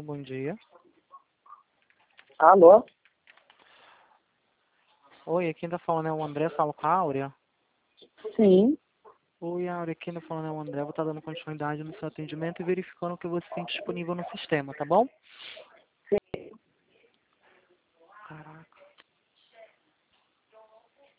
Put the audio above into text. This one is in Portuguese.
Alô, bom dia. Alô? Oi, quem tá falando é o André, falo com a Áurea. Sim. Oi, Áurea, quem tá falando é o André, vou estar dando continuidade no seu atendimento e verificando o que você tem disponível no sistema, tá bom? Sim. Caraca.